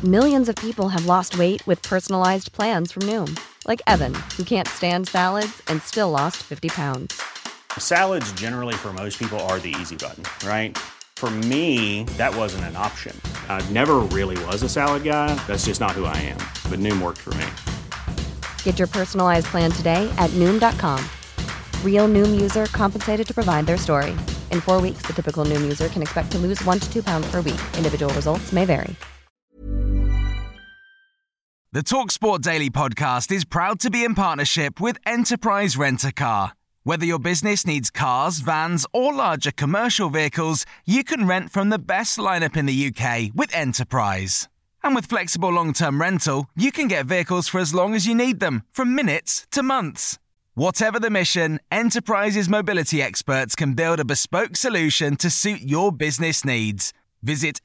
Millions of people have lost weight with personalized plans from Noom. Like Evan, who can't stand salads and still lost 50 pounds. Salads generally for most people are the easy button, right? For me, that wasn't an option. I never really was a salad guy. That's just not who I am. But Noom worked for me. Get your personalized plan today at Noom.com. Real Noom user compensated to provide their story. In 4 weeks, the typical Noom user can expect to lose 1 to 2 pounds per week. Individual results may vary. The TalkSport Daily podcast is proud to be in partnership with Enterprise Rent-A-Car. Whether your business needs cars, vans, or larger commercial vehicles, you can rent from the best lineup in the UK with Enterprise. And with flexible long-term rental, you can get vehicles for as long as you need them, from minutes to months. Whatever the mission, Enterprise's mobility experts can build a bespoke solution to suit your business needs. Visit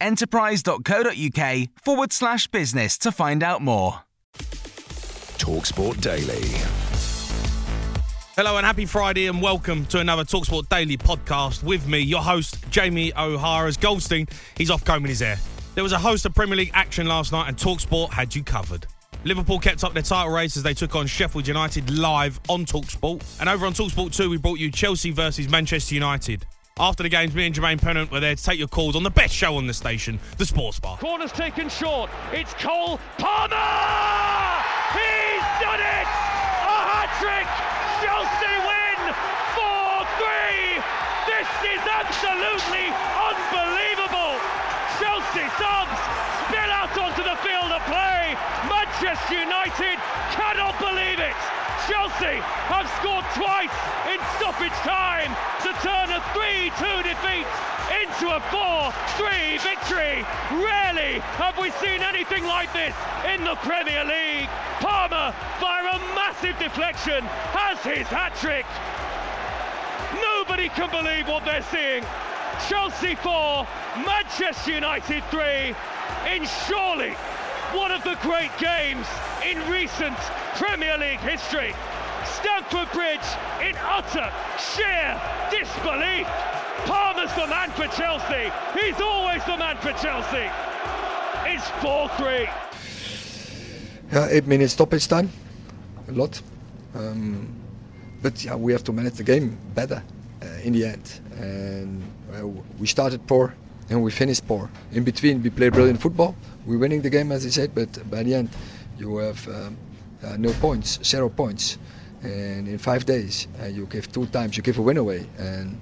enterprise.co.uk/business to find out more. TalkSport Daily. Hello and happy Friday and welcome to another TalkSport Daily podcast with me, your host, Jamie O'Hara. As Goldstein, he's off combing his hair. There was a host of Premier League action last night and TalkSport had you covered. Liverpool kept up their title race as they took on Sheffield United live on TalkSport. And over on TalkSport 2, we brought you Chelsea versus Manchester United. After the games, me and Jermaine Pennant were there to take your calls on the best show on the station, The Sports Bar. Corner's taken short. It's Cole Palmer! He's done it! A hat-trick! Chelsea win! 4-3! This is absolutely unbelievable! Chelsea subs spill out onto the field of play. Manchester United cannot believe it. Chelsea have scored twice in stoppage time to turn a 3-2 defeat into a 4-3 victory. Rarely have we seen anything like this in the Premier League. Palmer, via a massive deflection, has his hat-trick. Nobody can believe what they're seeing. Chelsea 4, Manchester United 3, in surely one of the great games in recent Premier League history. Stamford Bridge in utter, sheer disbelief. Palmer's the man for Chelsea. He's always the man for Chelsea. It's 4-3. Yeah, 8 minutes stoppage time. A lot. But yeah, we have to manage the game better in the end. And we started poor and we finished poor. In between, we play brilliant football. We're winning the game, as I said, but by the end, you have no points, 0 points. And in 5 days, you give 2 times, you give a win away. And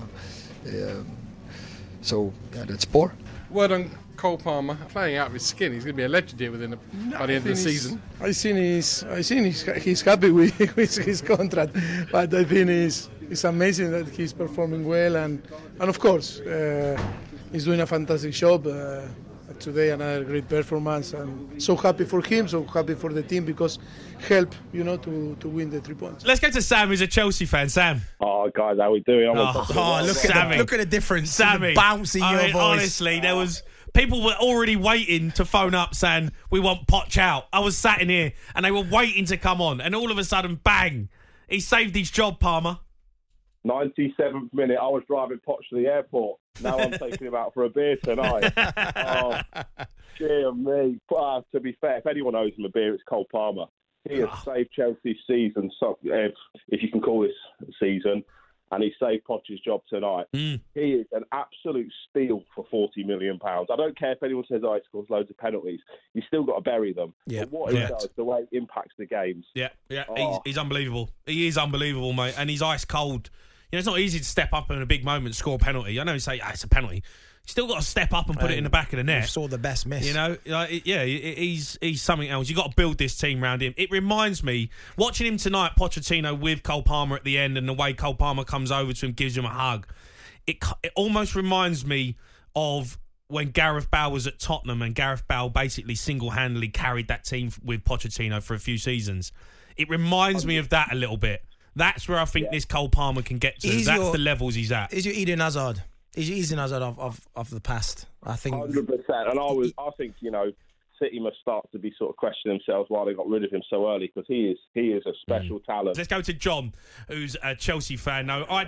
so that's poor. Word on Cole Palmer, playing out of his skin. He's going to be a legend here by the end of the season. I think he's happy with his contract, but I think it's amazing that he's performing well, and of course he's doing a fantastic job. Today another great performance, and so happy for him, so happy for the team, because help to win the 3 points. Let's go to Sam, who's a Chelsea fan. Sam. Oh, guys, how we doing? Look at the difference. Sammy, the bounce in your voice. Honestly, there was people were already waiting to phone up saying we want Poch out. I was sat in here and they were waiting to come on, and all of a sudden, bang! He saved his job, Palmer. 97th minute, I was driving Poch to the airport. Now I'm taking him out for a beer tonight. Oh, dear me. But, to be fair, if anyone owes him a beer, it's Cole Palmer. He has saved Chelsea's season, if you can call this a season, and he saved Poch's job tonight. He is an absolute steal for £40 million. I don't care if anyone says, he scores loads of penalties. You still got to bury them. Yeah. But what he does, the way it impacts the games. Yeah. He's unbelievable. He is unbelievable, mate, and he's ice cold. You know, it's not easy to step up in a big moment and score a penalty. I know you say, it's a penalty. You still got to step up and put it in the back of the net. Saw the best miss. You know, he's something else. You've got to build this team around him. It reminds me, watching him tonight, Pochettino with Cole Palmer at the end, and the way Cole Palmer comes over to him, gives him a hug. It almost reminds me of when Gareth Bale was at Tottenham, and Gareth Bale basically single-handedly carried that team with Pochettino for a few seasons. It reminds me of that a little bit. That's where I think this Cole Palmer can get to. That's the levels he's at. Is your Eden Hazard? Is your Eden Hazard of the past? I think 100%. And I think City must start to be sort of questioning themselves why they got rid of him so early, because he is a special talent. Let's go to John, who's a Chelsea fan now. All right, John.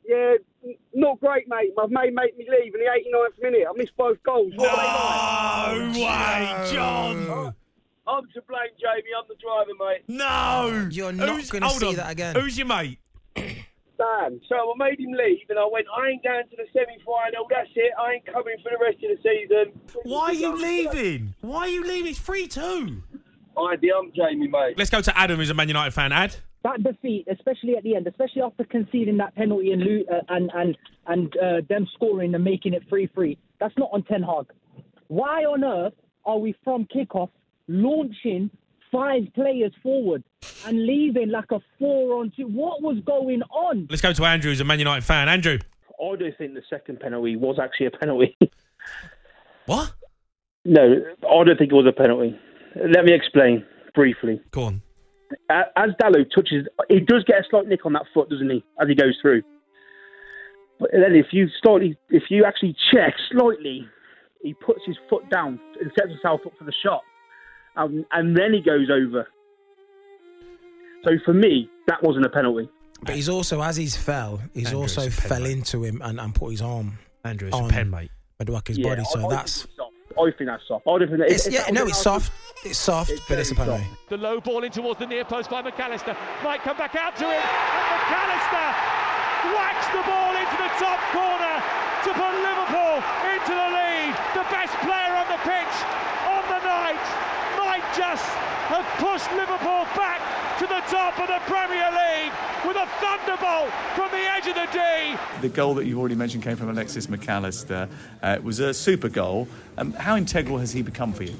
Yeah, not great, mate. My mate made me leave in the 89th minute. I missed both goals. What No way, John. I'm to blame, Jamie. I'm the driver, mate. No. You're not going to see that again. Who's your mate? Dan. So I made him leave, and I went, I ain't going to the semi-final. That's it. I ain't coming for the rest of the season. Why are you leaving? Why are you leaving? It's 3-2. I had the Jamie, mate. Let's go to Adam, who's a Man United fan. Ad? That defeat, especially at the end, especially after conceding that penalty and them scoring and making it 3-3, that's not on Ten Hag. Why on earth are we from kickoff launching 5 players forward and leaving like a 4-on-2? What was going on? Let's go to Andrew, who's a Man United fan. Andrew? I do think the second penalty was actually a penalty. What? No, I don't think it was a penalty. Let me explain briefly. Go on. As Dalot touches, he does get a slight nick on that foot, doesn't he, as he goes through? But then if you actually check slightly, he puts his foot down and sets himself up for the shot. And then he goes over. So for me, that wasn't a penalty. But he's also, as he's fell, fell into him and put his arm. Andrew, it's a pen, mate. Maduake's body. So that's. I think that's soft. It's soft. It's soft, but it's a penalty. The low ball in towards the near post by McAllister. Might come back out to him. And McAllister whacks the ball into the top corner to put Liverpool into the lead. The best player on the pitch on the night might just have pushed Liverpool back to the top of the Premier League with a thunderbolt from the edge of the D. The goal that you've already mentioned came from Alexis McAllister. It was a super goal. How integral has he become for you?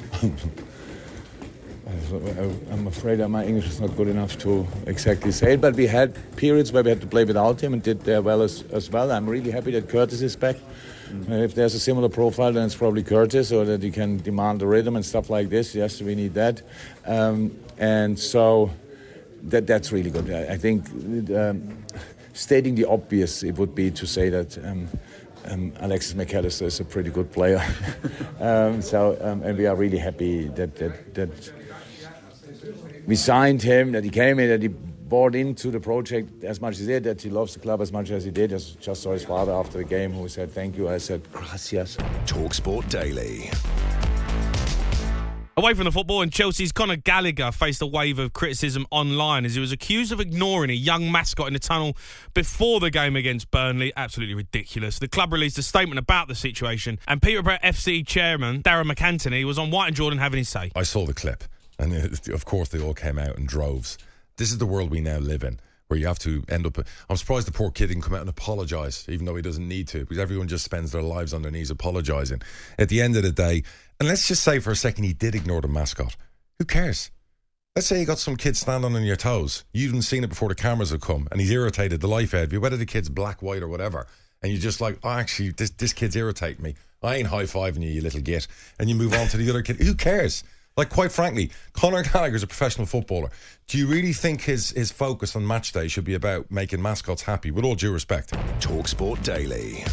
I'm afraid my English is not good enough to exactly say it, but we had periods where we had to play without him and did well as well. I'm really happy that Curtis is back. If there's a similar profile, then it's probably Curtis, or that he can demand the rhythm and stuff like this. Yes, we need that. And so that's really good. I think stating the obvious, it would be to say that Alexis McAllister is a pretty good player. And we are really happy that we signed him, that he came in, that he bought into the project as much as he did, that he loves the club as much as he did. I just saw his father after the game who said thank you. I said gracias. TalkSport Daily. Away from the football, and Chelsea's Conor Gallagher faced a wave of criticism online as he was accused of ignoring a young mascot in the tunnel before the game against Burnley. Absolutely ridiculous. The club released a statement about the situation, and Peterborough FC chairman Darren McAntony was on White and Jordan having his say. I saw the clip, and of course they all came out in droves. This is the world we now live in, where you have to end up... I'm surprised the poor kid didn't come out and apologise, even though he doesn't need to, because everyone just spends their lives on their knees apologising. At the end of the day, and let's just say for a second he did ignore the mascot. Who cares? Let's say you got some kid standing on your toes. You haven't seen it before the cameras have come, and he's irritated the life out of you, whether the kid's black, white or whatever, and you're just like, oh, actually, this kid's irritating me. I ain't high-fiving you little git. And you move on to the other kid. Who cares? Like, quite frankly, Conor Gallagher's a professional footballer. Do you really think his focus on match day should be about making mascots happy, with all due respect? TalkSport Daily.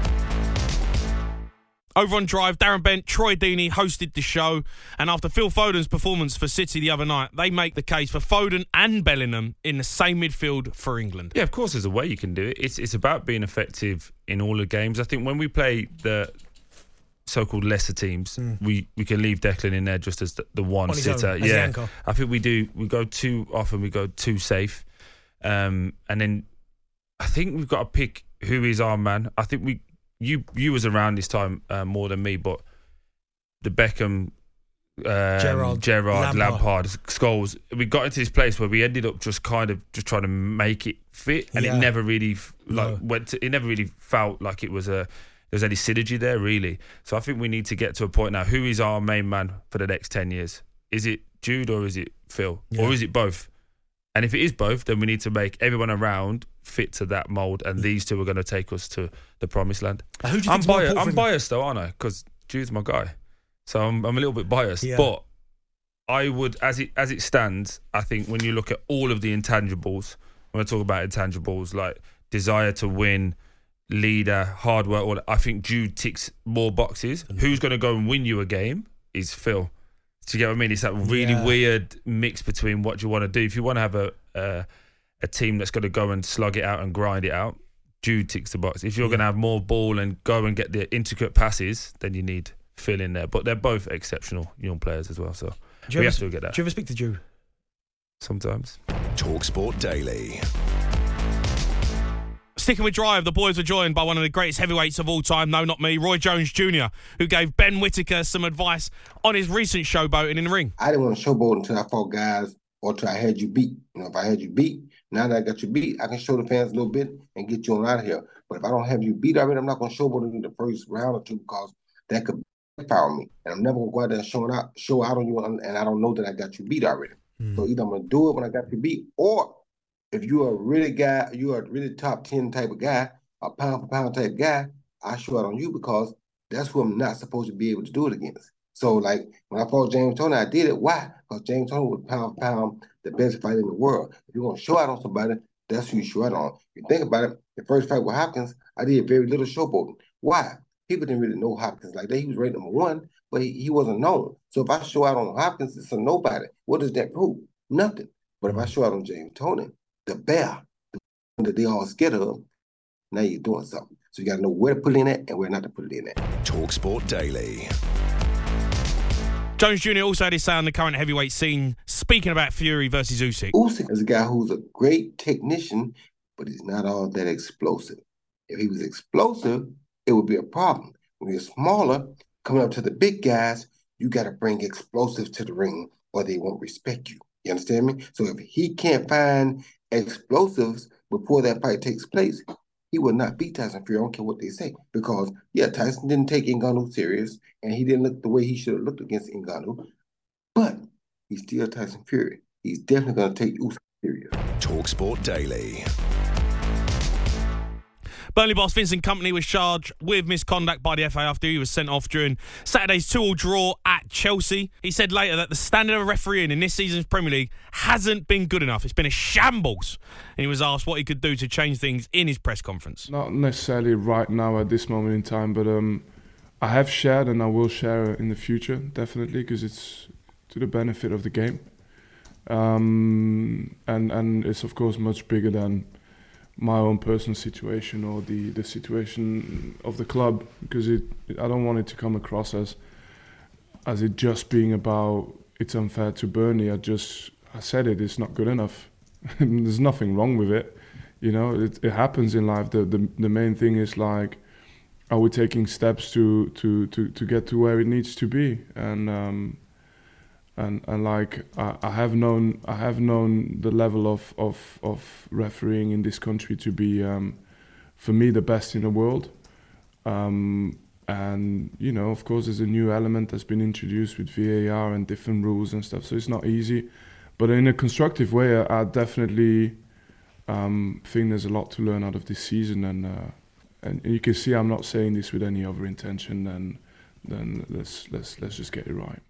Over on Drive, Darren Bent, Troy Deeney hosted the show, and after Phil Foden's performance for City the other night, they make the case for Foden and Bellingham in the same midfield for England. Yeah, of course there's a way you can do it. It's about being effective in all the games. I think when we play the so-called lesser teams, we can leave Declan in there just as the one sitter. Yeah, I think we do. We go too often. We go too safe, and then I think we've got to pick who is our man. I think you was around this time more than me, but the Beckham, Gerrard, Lampard, Scholes. We got into this place where we ended up just trying to make it fit, and it never really it never really felt like it was there's any synergy there, really. So I think we need to get to a point now. Who is our main man for the next 10 years? Is it Jude or is it Phil? Yeah. Or is it both? And if it is both, then we need to make everyone around fit to that mould, and these two are going to take us to the promised land. Who do you think I'm biased though, aren't I? Because Jude's my guy. So I'm a little bit biased. Yeah. But I would, as it stands, I think when you look at all of the intangibles, when I talk about intangibles like desire to win, leader, hard work, I think Jude ticks more boxes. Who's going to go and win you a game is Phil. Do you get what I mean? It's that really weird mix between what you want to do. If you want to have a team that's going to go and slug it out and grind it out, Jude ticks the box. If you're going to have more ball and go and get the intricate passes, then you need Phil in there. But they're both exceptional young players as well, so we have to get that. Do you ever speak to Jude? Sometimes. TalkSport Daily. Sticking with Drive, the boys were joined by one of the greatest heavyweights of all time, no, not me, Roy Jones Jr., who gave Ben Whittaker some advice on his recent showboating in the ring. I didn't want to showboat until I fought guys or until I had you beat. If I had you beat, now that I got you beat, I can show the fans a little bit and get you on out of here. But if I don't have you beat already, I'm not going to showboat in the first round or two because that could backfire me. And I'm never going to go out there and show out on you, and I don't know that I got you beat already. So either I'm going to do it when I got you beat, or if you're a really top 10 type of guy, a pound for pound type guy, I show out on you because that's who I'm not supposed to be able to do it against. So like when I fought James Toney, I did it. Why? Because James Toney was pound for pound the best fighter in the world. If you're going to show out on somebody, that's who you show out on. If you think about it, the first fight with Hopkins, I did very little showboating. Why? People didn't really know Hopkins like that. He was ranked number 1, but he wasn't known. So if I show out on Hopkins, it's a nobody. What does that prove? Nothing. But if I show out on James Toney, the bear, the one that they all scared of, now you're doing something. So you got to know where to put it in at and where not to put it in at. TalkSport Daily. Jones Jr. also had his say on the current heavyweight scene, speaking about Fury versus Usyk. Usyk is a guy who's a great technician, but he's not all that explosive. If he was explosive, it would be a problem. When you're smaller, coming up to the big guys, you got to bring explosives to the ring or they won't respect you. You understand me? So if he can't find explosives before that fight takes place, he will not beat Tyson Fury. I don't care what they say. Because, Tyson didn't take Ngannou serious, and he didn't look the way he should have looked against Ngannou. But he's still Tyson Fury. He's definitely going to take Usyk serious. TalkSport Daily. Burnley boss Vincent Kompany was charged with misconduct by the FA after he was sent off during Saturday's 2-2 draw at Chelsea. He said later that the standard of refereeing in this season's Premier League hasn't been good enough. It's been a shambles. And he was asked what he could do to change things in his press conference. Not necessarily right now at this moment in time, but I have shared and I will share in the future, definitely, because it's to the benefit of the game. And it's, of course, much bigger than my own personal situation or the situation of the club, because I don't want it to come across as it just being about it's unfair to Burnley. I said it's not good enough. There's nothing wrong with it. It happens in life. The main thing is like, are we taking steps to get to where it needs to be? And like I have known the level of refereeing in this country to be, for me, the best in the world. And of course, there's a new element that's been introduced with VAR and different rules and stuff. So it's not easy, but in a constructive way, I definitely think there's a lot to learn out of this season. And you can see I'm not saying this with any other intention than let's just get it right.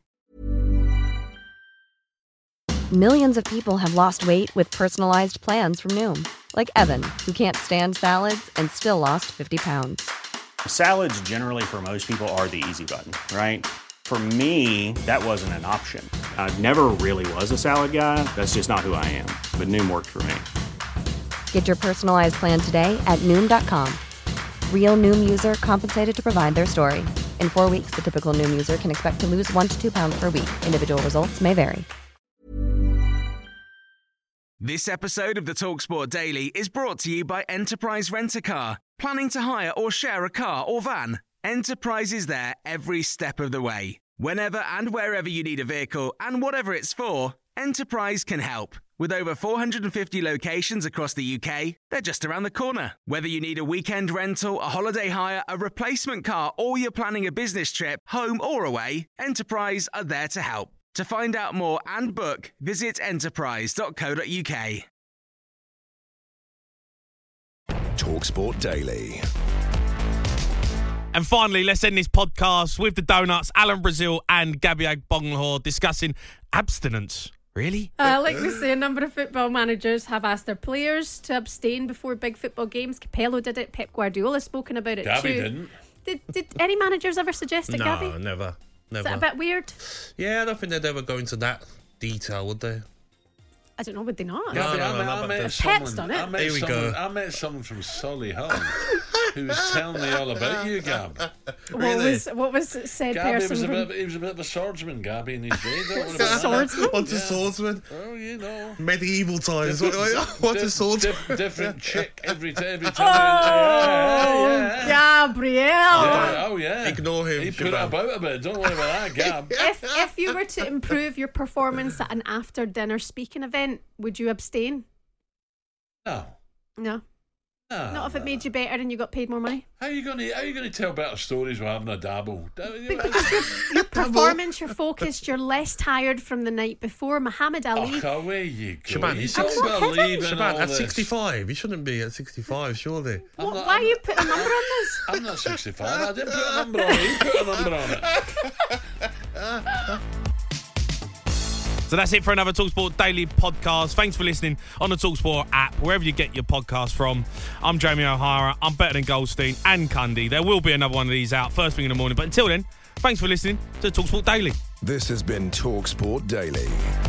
Millions of people have lost weight with personalized plans from Noom. Like Evan, who can't stand salads and still lost 50 pounds. Salads generally for most people are the easy button, right? For me, that wasn't an option. I never really was a salad guy. That's just not who I am. But Noom worked for me. Get your personalized plan today at Noom.com. Real Noom user compensated to provide their story. In 4 weeks, the typical Noom user can expect to lose 1 to 2 pounds per week. Individual results may vary. This episode of the TalkSport Daily is brought to you by Enterprise Rent-A-Car. Planning to hire or share a car or van? Enterprise is there every step of the way. Whenever and wherever you need a vehicle and whatever it's for, Enterprise can help. With over 450 locations across the UK, they're just around the corner. Whether you need a weekend rental, a holiday hire, a replacement car, or you're planning a business trip, home or away, Enterprise are there to help. To find out more and book, visit enterprise.co.uk. TalkSport Daily. And finally, let's end this podcast with the Donuts, Alan Brazil and Gabby Agbonlahor discussing abstinence. Really? Like we say, a number of football managers have asked their players to abstain before big football games. Capello did it. Pep Guardiola's spoken about it Gabby too. didn't. Did any managers ever suggest it, Gabby? No, never. Is that a bit weird? Yeah, I don't think they'd ever go into that detail, would they? I don't know, would they not? I met Pep's done it. I met someone from Solihull who was telling me all about you, Gab. What was said Gab, person? he was a bit of a swordsman, Gabby, in his day. Swordsman? What's a swordsman? Oh, you know. Medieval times. What's a swordsman? Different chick every time. Oh, Gabriel. Yeah. Ignore him. He put it about a bit. Don't worry about that, Gab. If you were to improve your performance at an after-dinner speaking event, would you abstain? No. Not if it made you better and you got paid more money. How are you going to tell better stories while having a dabble? Because your performance, you're focused, you're less tired from the night before. Muhammad Ali. Oh, away you go. Shaban, Shaban, at 65, you shouldn't be at 65, surely. Why are you putting a number on this? I'm not 65. I didn't put a number on it. You put a number on it. So that's it for another TalkSport Daily podcast. Thanks for listening on the TalkSport app, wherever you get your podcast from. I'm Jamie O'Hara. I'm better than Goldstein and Cundy. There will be another one of these out first thing in the morning. But until then, thanks for listening to TalkSport Daily. This has been TalkSport Daily.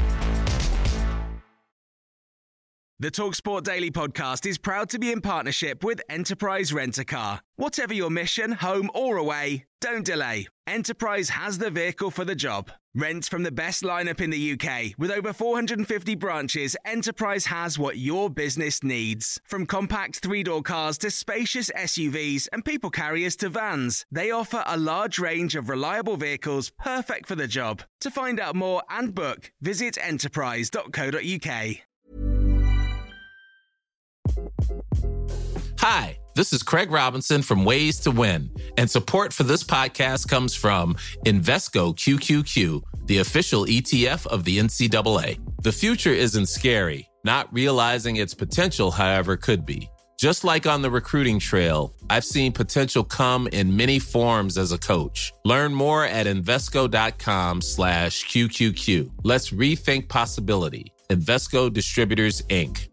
The TalkSport Daily podcast is proud to be in partnership with Enterprise Rent-A-Car. Whatever your mission, home or away, don't delay. Enterprise has the vehicle for the job. Rent from the best lineup in the UK. With over 450 branches, Enterprise has what your business needs. From compact 3-door cars to spacious SUVs and people carriers to vans, they offer a large range of reliable vehicles perfect for the job. To find out more and book, visit enterprise.co.uk. Hi, this is Craig Robinson from Ways to Win, and support for this podcast comes from Invesco QQQ, the official ETF of the NCAA. The future isn't scary. Not realizing its potential, however, could be. Just like on the recruiting trail, I've seen potential come in many forms as a coach. Learn more at Invesco.com/QQQ. Let's rethink possibility. Invesco Distributors, Inc.